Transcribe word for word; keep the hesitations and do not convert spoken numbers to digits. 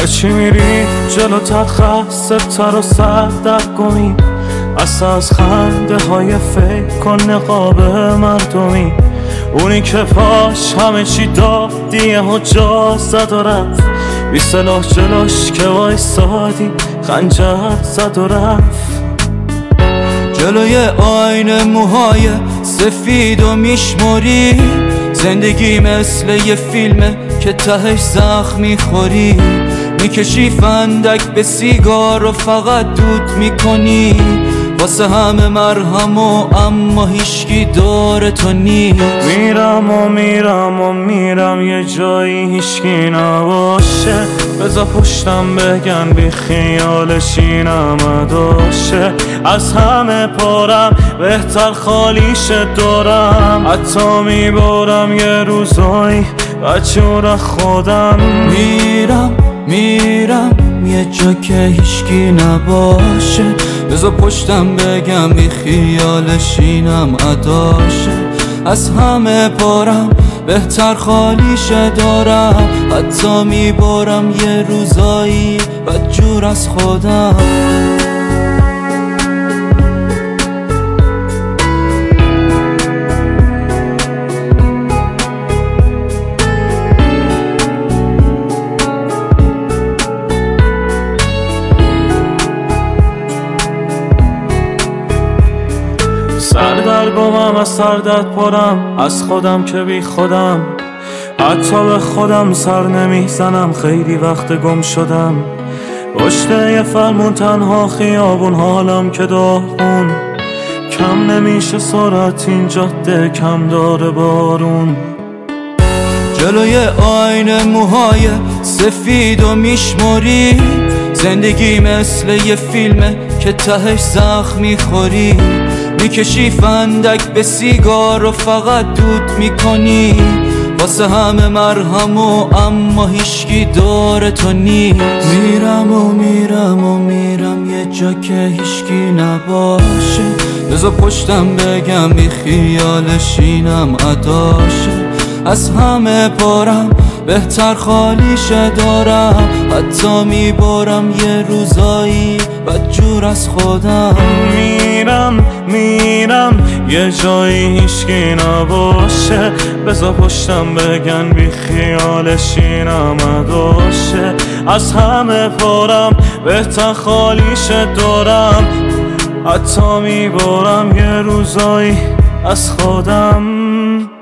هرچی میری جلو خسته تر و سردرگمی، اصلا از خنده های فکر کن نقاب مردمی. اونی که پاش همه چی دادیه و جا زد و رفت، بی سلاح جلوش که وایسادی خنجر زد و رفت. جلوی آینه موهای سفید و میشمری، زندگی مثل یه فیلمه که تهش زخم میخوری. میکشی فندک به سیگار و فقط دود میکنی، واسه همه مرهم و اما هیشکی دور تو نیست. میرم و میرم و میرم یه جایی هیشکی نباشه، بذار پشتم بگن بی خیالش اینم اداشه. از همه پارم بهتر خالیشه دارم، حتی میبارم یه روزایی بچه خودم. میرم میرم یه جا که هیشکی نباشه، بذار پشتم بگم بی خیالش اینم اداشه. از همه پارم بهتر خالیشه دارم، حتی میبارم یه روزایی بدجور از خودم. سردرگمم از سردت پرم، از خودم که بی خودم، حتی به خودم سر نمیزنم. خیلی وقت گم شدم پشت یه فرمون، تنها خیابون، حالم که داغون. کم نمیشه سرعت این جاده، کم داره بارون. جلوی آینه موهای سفید و میشمری، زندگی مثل یه فیلمه که تهش زخم میخوری. میکشی فندک به سیگار و فقط دود میکنی، واسه همه مرهم و اما هیشکی دور تو نیست. میرم و میرم و میرم یه جا که هیشکی نباشه، بذار پشتم بگم بی خیالش اینم اداشه. از همه پارم بهتر خالیشه دارم، حتی میبارم یه روزایی بدجور از خودم. میرم میرم یه جایی هیشکی نباشه، بذار پشتم بگن بی خیالش اینم اداشه. از همه پارم بهتر خالیشه دارم، حتی میبارم یه روزایی از خودم.